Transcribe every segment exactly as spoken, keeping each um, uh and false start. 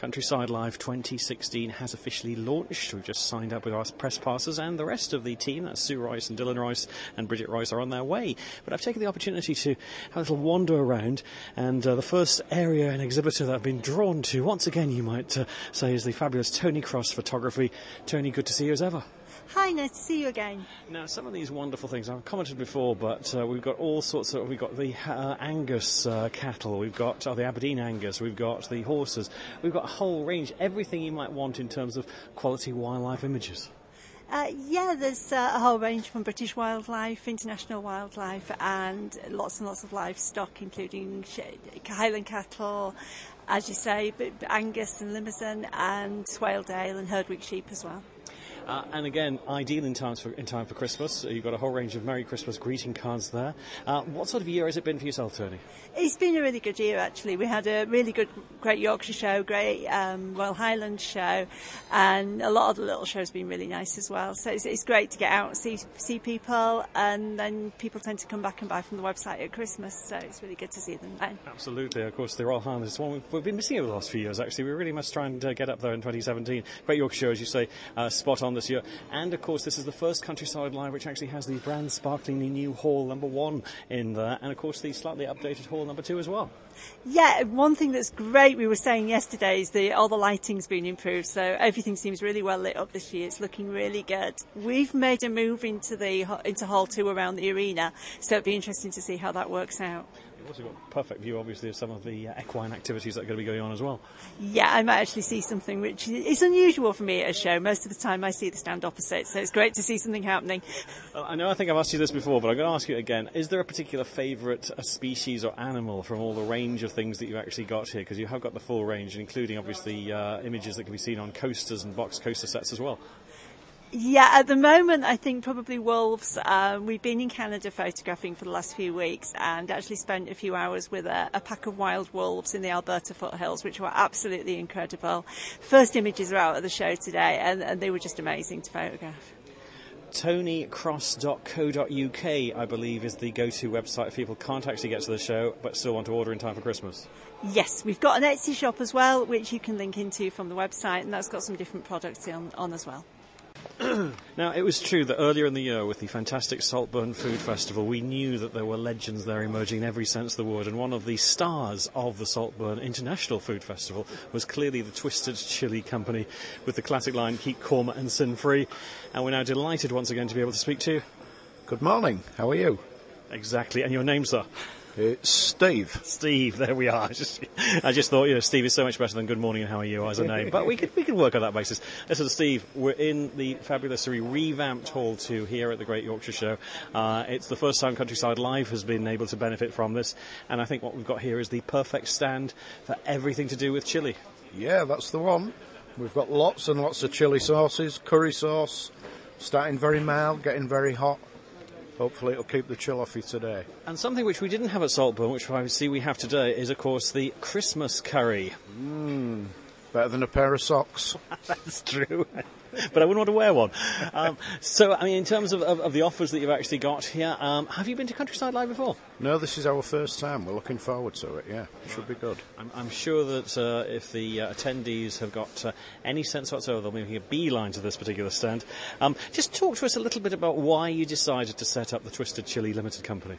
Countryside Live twenty sixteen has officially launched. We've just signed up with our press passes, and the rest of the team, that's Sue Royce and Dylan Royce and Bridget Royce, are on their way. But I've taken the opportunity to have a little wander around, and uh, the first area and exhibitor that I've been drawn to, once again you might uh, say, is the fabulous Tony Cross Photography. Tony, good to see you as ever. Hi, nice to see you again. Now, some of these wonderful things, I've commented before, but uh, we've got all sorts of, we've got the uh, Angus uh, cattle, we've got uh, the Aberdeen Angus, we've got the horses, we've got a whole range, everything you might want in terms of quality wildlife images. Uh, yeah, there's uh, a whole range from British wildlife, international wildlife, and lots and lots of livestock, including Highland cattle, as you say, but Angus and Limousin, and Swaledale and Herdwick sheep as well. Uh, and again, ideal in time for in time for Christmas. You've got a whole range of Merry Christmas greeting cards there. Uh, what sort of year has it been for yourself, Tony? It's been a really good year, actually. We had a really good Great Yorkshire show, great um, Royal Highlands show, and a lot of the little shows have been really nice as well. So it's, it's great to get out and see, see people, and then people tend to come back and buy from the website at Christmas, so it's really good to see them then. Absolutely. Of course, the Royal Highlands is one we've, we've been missing over the last few years, actually. We really must try and uh, get up there in twenty seventeen. Great Yorkshire show, as you say, uh, spot on this year. And, of course, this is the first Countryside Live which actually has the brand sparklingly new Hall number one in there, and, of course, the slightly updated Hall number two as well. Yeah, one thing that's great, we were saying yesterday, is the all the lighting's been improved, so everything seems really well lit up this year. It's looking really good. We've made a move into the into Hall two around the arena, so it'd be interesting to see how that works out. You've also got a perfect view, obviously, of some of the uh, equine activities that are going to be going on as well. Yeah, I might actually see something which is unusual for me at a show. Most of the time I see the stand opposite, so it's great to see something happening. Well, I know I think I've asked you this before, but I'm going to ask you again. Is there a particular favourite uh, species or animal from all the range of things that you actually got here? Because you have got the full range, including, obviously, uh, images that can be seen on coasters and box coaster sets as well. Yeah, at the moment, I think probably wolves. Um, we've been in Canada photographing for the last few weeks and actually spent a few hours with a, a pack of wild wolves in the Alberta foothills, which were absolutely incredible. First images are out at the show today, and, and they were just amazing to photograph. tony cross dot co dot uk, I believe, is the go-to website if people can't actually get to the show but still want to order in time for Christmas. Yes, we've got an Etsy shop as well, which you can link into from the website, and that's got some different products on, on as well. Now, it was true that earlier in the year with the fantastic Saltburn Food Festival, we knew that there were legends there emerging in every sense of the word, and one of the stars of the Saltburn International Food Festival was clearly the Twisted Chili Company with the classic line, keep calm and sin free. And we're now delighted once again to be able to speak to you. Good morning, how are you? Exactly, and your name, sir? It's Steve. Steve, there we are. I just, I just thought, you know, Steve is so much better than good morning and how are you as a name. But we could we could work on that basis. Listen, Steve, we're in the fabulously revamped Hall two here at the Great Yorkshire Show. Uh, it's the first time Countryside Live has been able to benefit from this. And I think what we've got here is the perfect stand for everything to do with chili. Yeah, that's the one. We've got lots and lots of chili sauces, curry sauce, starting very mild, getting very hot. Hopefully it'll keep the chill off you today. And something which we didn't have at Saltburn, which I see we have today, is, of course, the Christmas curry. Mmm, better than a pair of socks. That's true. But I wouldn't want to wear one. Um, so, I mean, in terms of, of, of the offers that you've actually got here, um, have you been to Countryside Live before? No, this is our first time. We're looking forward to it, yeah. It should be good. I'm, I'm sure that uh, if the uh, attendees have got uh, any sense whatsoever, they'll be making a beeline to this particular stand. Um, just talk to us a little bit about why you decided to set up the Twisted Chili Limited Company.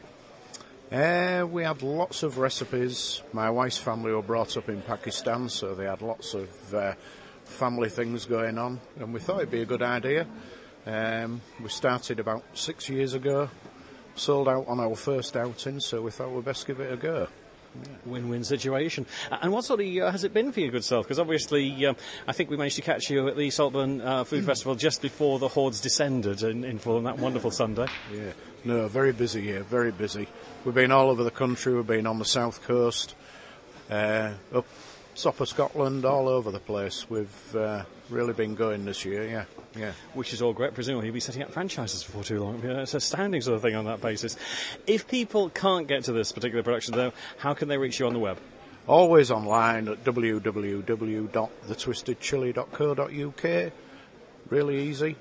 Uh, we had lots of recipes. My wife's family were brought up in Pakistan, so they had lots of uh, family things going on, and we thought it'd be a good idea. Um, we started about six years ago, sold out on our first outing, so we thought we'd best give it a go. Yeah. Win-win situation. Uh, and what sort of year has it been for your good self? Because obviously, um, I think we managed to catch you at the Saltburn uh, Food mm. Festival just before the hordes descended in, in full on that wonderful Sunday. Yeah, no, very busy here, very busy. We've been all over the country, we've been on the south coast, uh, up top of Scotland, all over the place. We've uh, really been going this year, yeah, yeah. Which is all great. Presumably you'll be setting up franchises before too long. Yeah, it's an astounding sort of thing on that basis. If people can't get to this particular production, though, how can they reach you on the web? Always online at w w w dot the twisted chili dot co dot u k. Really easy.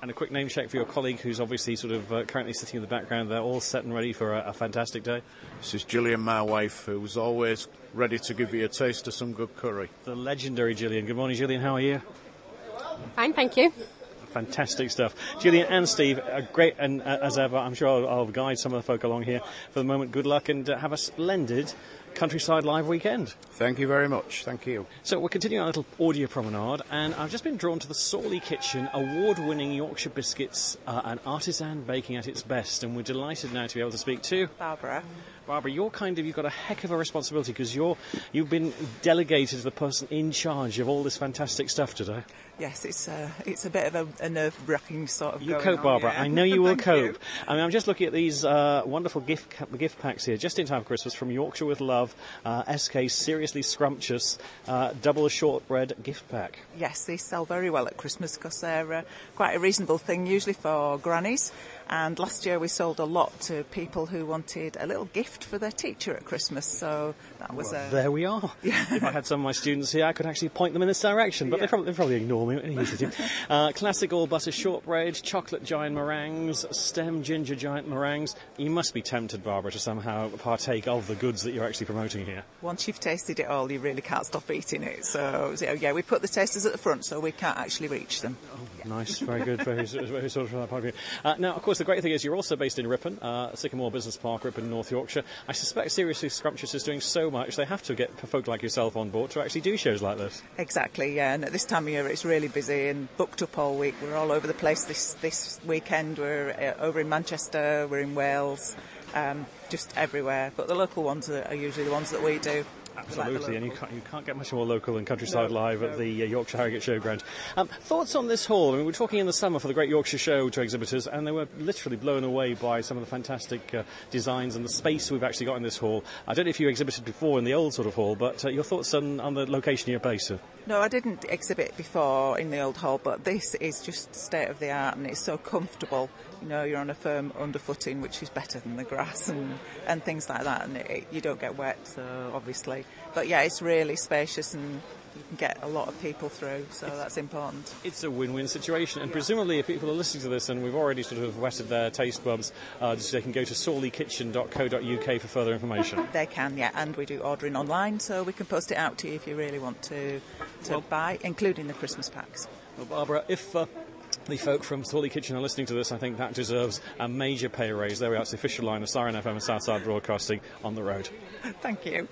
And a quick name check for your colleague who's obviously sort of uh, currently sitting in the background. They're all set and ready for a, a fantastic day. This is Gillian, my wife, who's always ready to give you a taste of some good curry. The legendary Gillian. Good morning, Gillian. How are you? Fine, thank you. Fantastic stuff. Gillian and Steve, uh, great, and uh, as ever, I'm sure I'll, I'll guide some of the folk along here. For the moment, good luck and uh, have a splendid Countryside Live weekend. Thank you very much. Thank you. So we're continuing our little audio promenade, and I've just been drawn to the Sawley Kitchen, award-winning Yorkshire biscuits, uh, and artisan baking at its best, and we're delighted now to be able to speak to Barbara. Barbara, you're kind of, you've got a heck of a responsibility because you're, you've been delegated as the person in charge of all this fantastic stuff today. Yes, it's uh, it's a bit of a, a nerve-wracking sort of. You going cope, on, Barbara. yeah. I know you will Thank cope. you. I mean, I'm just looking at these uh, wonderful gift ca- gift packs here, just in time for Christmas, from Yorkshire with Love, uh, S K Seriously Scrumptious, uh, double shortbread gift pack. Yes, they sell very well at Christmas because they're uh, quite a reasonable thing, usually for grannies. And last year we sold a lot to people who wanted a little gift for their teacher at Christmas. So that was Well, a... there we are. If I had some of my students here, I could actually point them in this direction, but Yeah. they probably, they probably ignore me. What do you do? uh, classic all butter shortbread, chocolate giant meringues, stem ginger giant meringues. You must be tempted, Barbara, to somehow partake of the goods that you're actually promoting here. Once you've tasted it all, you really can't stop eating it. So, so yeah, we put the tasters at the front so we can't actually reach them. Nice, very good, very, very sort of from that point of view. Uh, now, of course, the great thing is you're also based in Ripon, uh, Sycamore Business Park, Ripon, North Yorkshire. I suspect Seriously Scrumptious is doing so much they have to get folk like yourself on board to actually do shows like this. Exactly, yeah. And at this time of year, it's really busy and booked up all week. We're all over the place this this weekend. We're uh, over in Manchester, we're in Wales, um, just everywhere. But the local ones are, are usually the ones that we do. Absolutely, and you can't, you can't get much more local than Countryside no, Live no. at the uh, Yorkshire Harrogate Showground. Um, thoughts on this hall? I mean, we were talking in the summer for the Great Yorkshire Show to exhibitors, and they were literally blown away by some of the fantastic uh, designs and the space we've actually got in this hall. I don't know if you exhibited before in the old sort of hall, but uh, your thoughts on, on the location you're based in? No, I didn't exhibit before in the old hall, but this is just state of the art, and it's so comfortable. You know, you're on a firm underfooting, which is better than the grass and, and things like that, and it, it, you don't get wet, so obviously. But yeah, it's really spacious and you can get a lot of people through, so that's important. It's a win-win situation, and presumably if people are listening to this and we've already sort of whetted their taste buds, uh, they can go to sawley kitchen dot co dot uk for further information. They can, yeah, and we do ordering online, so we can post it out to you if you really want to, to well, buy, including the Christmas packs. Well, Barbara, if... Uh, the folk from Sawley Kitchen are listening to this, I think that deserves a major pay raise. There we are, it's the official line of Siren F M and Southside Broadcasting on the road. Thank you.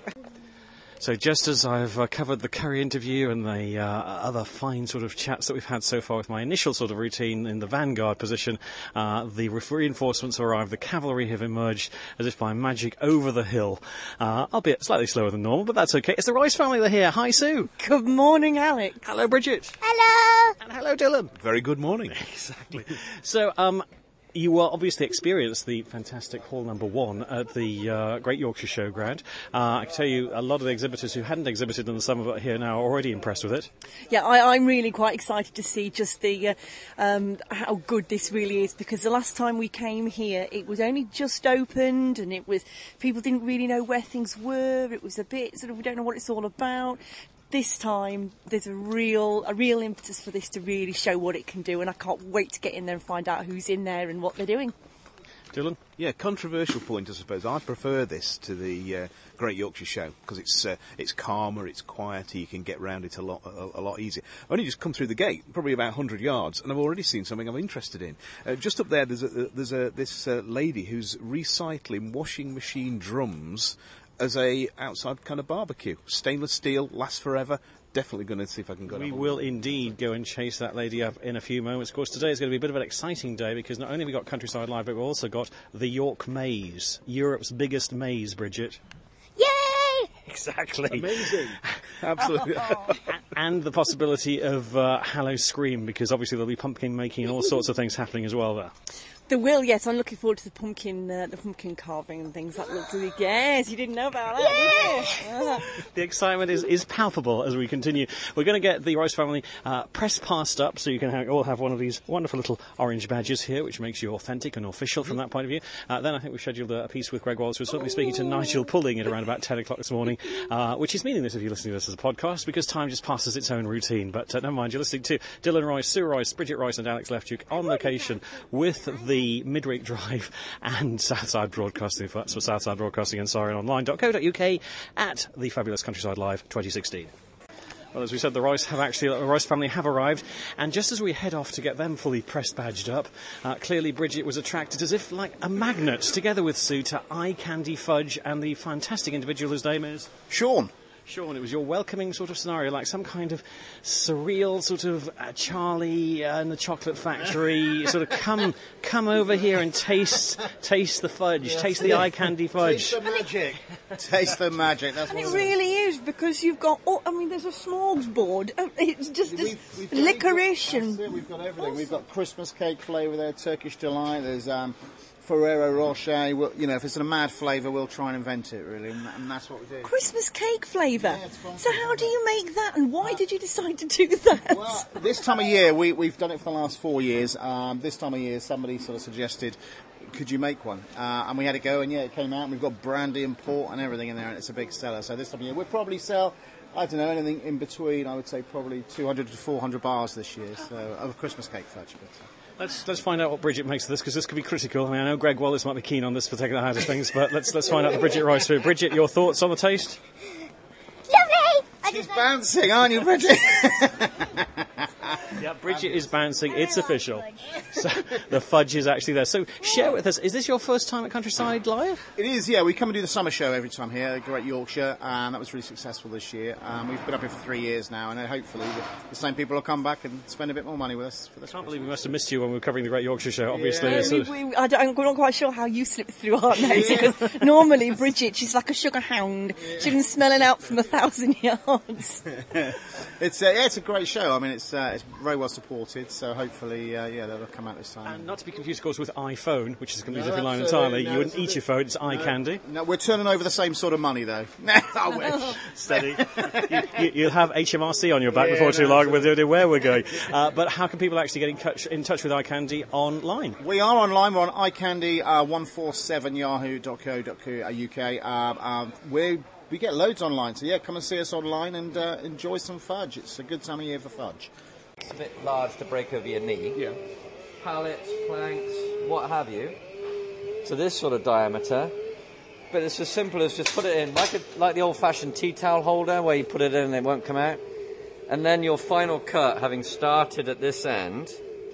So just as I've uh, covered the curry interview and the uh, other fine sort of chats that we've had so far with my initial sort of routine in the vanguard position, uh, the reinforcements have arrived, the cavalry have emerged as if by magic over the hill, uh, albeit slightly slower than normal, but that's okay. It's the Rice family, they're here. Hi, Sue. Good morning, Alex. Hello, Bridget. Hello. And hello, Dylan. Very good morning. Exactly. So, um... you will obviously experience the fantastic hall number one at the uh, Great Yorkshire Showground. Uh, I can tell you a lot of the exhibitors who hadn't exhibited in the summer but are here now are already impressed with it. Yeah, I, I'm really quite excited to see just the uh, um, how good this really is, because the last time we came here it was only just opened and it was people didn't really know where things were. It was a bit sort of, we don't know what it's all about. This time, there's a real a real impetus for this to really show what it can do, and I can't wait to get in there and find out who's in there and what they're doing. Dylan? Yeah, controversial point, I suppose. I prefer this to the uh, Great Yorkshire Show because it's uh, it's calmer, it's quieter, you can get round it a lot a, a lot easier. I only just come through the gate, probably about one hundred yards, and I've already seen something I'm interested in. Uh, just up there, there's a, there's a this uh, lady who's recycling washing machine drums as a outside kind of barbecue. Stainless steel, lasts forever. Definitely going to see if I can go. We will indeed go and chase that lady up in a few moments. Of course, today is going to be a bit of an exciting day because not only have we got Countryside Live, but we've also got the York Maze, Europe's biggest maze, Bridget. Yay! Exactly. Amazing. Absolutely. And the possibility of uh, Hallow Scream, because obviously there'll be pumpkin making and all sorts of things happening as well there. There will, yes. I'm looking forward to the pumpkin, uh, the pumpkin carving and things. That looks really. Yes, you didn't know about that, did you? Ah. The excitement is, is palpable as we continue. We're going to get the Rice family uh, press passed up, so you can ha- all have one of these wonderful little orange badges here, which makes you authentic and official from that point of view. Uh, then I think we've scheduled a, a piece with Greg Wallace. We're certainly speaking to Nigel Pulling at around about ten o'clock this morning, uh, which is meaningless if you're listening to this as a podcast, because time just passes its own routine. But uh, never mind, you're listening to Dylan Rice, Sue Rice, Bridget Rice and Alex Leftduke on location with the Midweek Drive and Southside Broadcasting. That's for Southside Broadcasting and siren online dot co dot uk at the Fabulous Countryside Live twenty sixteen. Well, as we said, the Rice have actually, the Rice family have arrived, and just as we head off to get them fully pressed badged up, uh, clearly Bridget was attracted as if like a magnet, together with Sue, to Eye Candy Fudge and the fantastic individual whose name is Sean. Sean, it was your welcoming sort of scenario, like some kind of surreal sort of uh, Charlie uh, in the Chocolate Factory, sort of come come over here and taste taste the fudge, yeah. taste the eye candy fudge. Taste the magic. Taste the magic. That's and what it really is, because you've got, oh, I mean, there's a smorgasbord. It's just this we've, we've licorice and... We've got everything. We've got Christmas cake flavour there, Turkish Delight, there's... Um, Ferrero Rocher, we'll, you know, if it's a mad flavour, we'll try and invent it, really, and, and that's what we do. Christmas cake flavour? Yeah, it's fun. So how do you make that, and why uh, did you decide to do that? Well, this time of year, we, we've done it for the last four years. Um, this time of year, somebody sort of suggested, could you make one? Uh, and we had a go, and yeah, it came out, and we've got brandy and port and everything in there, and it's a big seller. So this time of year, we'll probably sell... I don't know, anything in between, I would say probably two hundred to four hundred bars this year, so of Christmas cake fudge. But, uh, Let's let's find out what Bridget makes of this, because this could be critical. I mean, I know Greg Wallace might be keen on this particular side of things, but let's let's find out the Bridget Rice food. Bridget, your thoughts on the taste? Lovely! She's bouncing, aren't you, Bridget? Yeah, Bridget is bouncing. It's official. So the fudge is actually there. So share with us, is this your first time at Countryside Live? It is, yeah. We come and do the summer show every time here, Great Yorkshire, and that was really successful this year. Um, we've been up here for three years now, and hopefully the, the same people will come back and spend a bit more money with us. For I can't believe we must have missed you when we were covering the Great Yorkshire show, obviously. Yeah. So we, we, I don't, I'm not quite sure how you slipped through our notes, yeah. Because normally Bridget, she's like a sugar hound. Yeah. She can smell it out from a thousand yards. It's, uh, yeah, it's a great show. I mean, it's, uh, it's very well supported, so hopefully, uh, yeah, they'll come out this time. And not to be confused, of course, with iPhone, which is a completely no, different line uh, entirely. no, you wouldn't eat your phone, it's eye no, candy. No, we're turning over the same sort of money, though. I wish. Steady. you, you, you'll have H M R C on your back yeah, before too no, long with where we're going. Uh, but how can people actually get in touch, in touch with iCandy online? We are online. We're on iCandy uh, one four seven yahoo dot co dot uk. Uh, uh, we we get loads online, so yeah, come and see us online and uh, enjoy some fudge. It's a good time of year for fudge. It's a bit large to break over your knee. Yeah. Pallets, planks, what have you. So this sort of diameter. But it's as simple as just put it in, like a, like the old-fashioned tea towel holder, where you put it in and it won't come out. And then your final cut, having started at this end,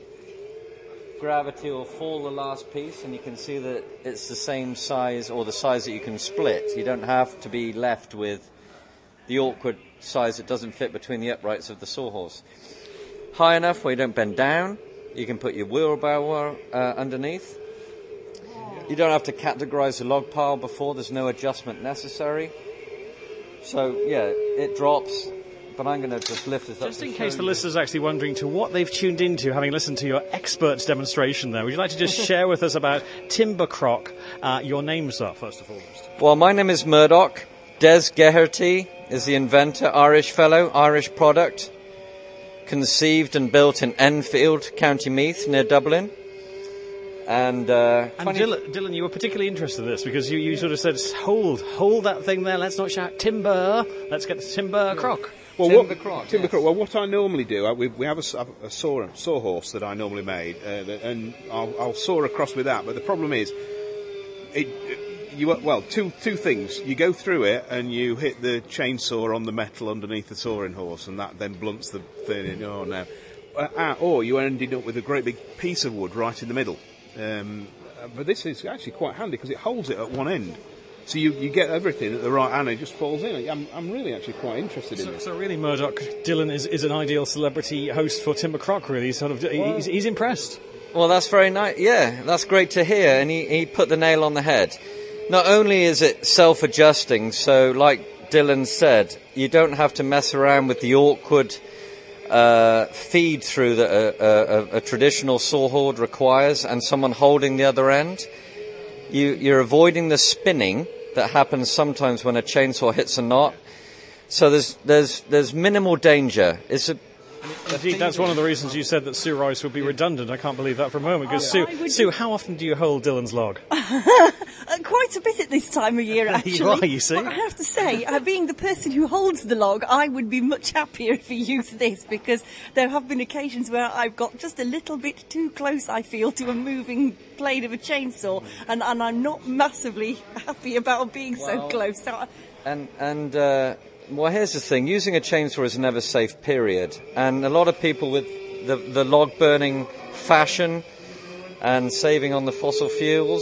gravity will fall the last piece, and you can see that it's the same size, or the size that you can split. You don't have to be left with the awkward size that doesn't fit between the uprights of the sawhorse. High enough where you don't bend down. You can put your wheelbarrow uh, underneath. You don't have to categorise the log pile before. There's no adjustment necessary. So, yeah, it drops, but I'm going to just lift this up. Just in case the listeners are actually wondering to what they've tuned into, having listened to your expert demonstration there, would you like to just share with us about Timber Croc, uh, your name, sir, first and foremost? Well, my name is Murdoch. Des Geherty is the inventor, Irish fellow, Irish product. Conceived and built in Enfield, County Meath, near Dublin. And, uh, and Dylan, Dylan, you were particularly interested in this because you, you sort of said, hold, hold that thing there, let's not shout timber, let's get the timber croc. Well, timber what, croc, timber yes. croc. Well, what I normally do, I, we, we have a, a saw, sawhorse that I normally made, uh, and I'll, I'll saw across with that, but the problem is, it, you well, two two things. You go through it and you hit the chainsaw on the metal underneath the sawing horse, and that then blunts the thing. Oh no! Uh, or you ended up with a great big piece of wood right in the middle. Um, but this is actually quite handy because it holds it at one end, so you, you get everything at the right end. It just falls in. I'm I'm really actually quite interested so, in it. So really, Murdoch, Dylan is, is an ideal celebrity host for Timber Croc. Really, sort of, well, he's, he's impressed. Well, that's very nice. Yeah, that's great to hear, and he, he put the nail on the head. Not only is it self-adjusting, so like Dylan said, you don't have to mess around with the awkward uh, feed through that a, a, a traditional sawhorse requires, and someone holding the other end, you, you're avoiding the spinning that happens sometimes when a chainsaw hits a knot. So there's there's there's minimal danger. It's a Indeed, that's one of the reasons you said that Sue Rice would be redundant. I can't believe that for a moment. Because Oh, Sue, Sue, how often do you hold Dylan's log? Uh, quite a bit at this time of year, actually. You are, you see. But I have to say, uh, being the person who holds the log, I would be much happier if he used this, because there have been occasions where I've got just a little bit too close, I feel, to a moving blade of a chainsaw, and, and I'm not massively happy about being so Well, close. So I, And and uh, well, here's the thing: using a chainsaw is never safe. Period. And a lot of people with the the log burning fashion and saving on the fossil fuels,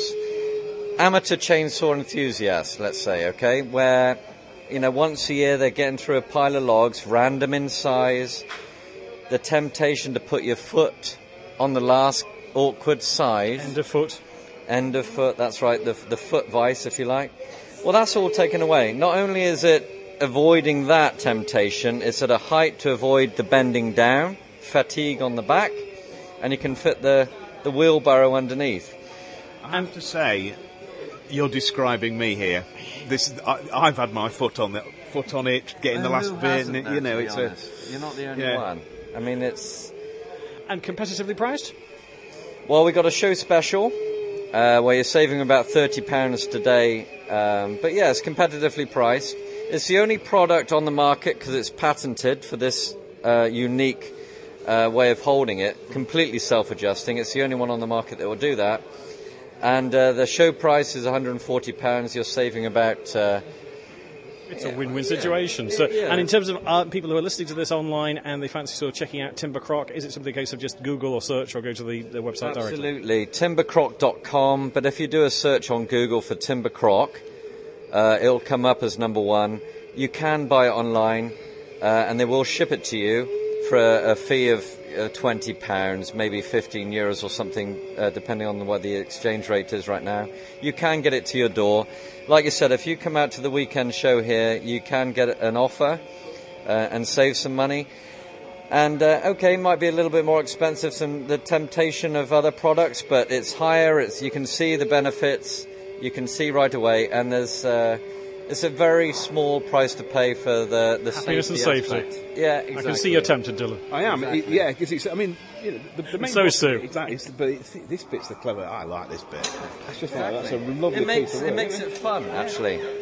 amateur chainsaw enthusiasts, let's say, okay, where you know once a year they're getting through a pile of logs, random in size, the temptation to put your foot on the last awkward side, End of foot. end of foot. That's right, the the foot vice, if you like. Well, that's all taken away. Not only is it avoiding that temptation, it's at a height to avoid the bending down, fatigue on the back, and you can fit the, the wheelbarrow underneath. I have to say, you're describing me here. This I, I've had my foot on the foot on it, getting the last bit, and it, you know, it's a. You're not the only Yeah. one. I mean, it's. And competitively priced? Well, we got a show special uh, where you're saving about thirty pounds today. Um, but yeah, it's competitively priced. It's the only product on the market because it's patented for this uh, unique uh, way of holding it, completely self-adjusting. It's the only one on the market that will do that. And uh, the show price is one hundred forty pounds. You're saving about... Uh, It's a win-win situation. So, Yeah. and in terms of uh, people who are listening to this online and they fancy sort of checking out Timber Croc, is it simply a case of just Google or search or go to the, the website directly? Absolutely, timber croc dot com. But if you do a search on Google for Timber Croc, uh, it'll come up as number one. You can buy it online, uh, and they will ship it to you for a, a fee of uh, twenty pounds, maybe fifteen euros or something, uh, depending on what the exchange rate is right now. You can get it to your door. Like I said, if you come out to the weekend show here, you can get an offer uh, and save some money. And, uh, okay, it might be a little bit more expensive than the temptation of other products, but it's higher. It's, you can see the benefits. You can see right away. And there's uh, it's a very small price to pay for the, the Happiness and safety safety. aspect. Yeah, exactly. I can see you're tempted, Dylan. I am, Exactly. it- yeah, because it's. I mean, you know, the, the main So part- Sue. Exactly, it's, but it's, this bit's the clever. I like this bit. That's just like that's a lovely It makes piece of it work, makes isn't it fun, actually.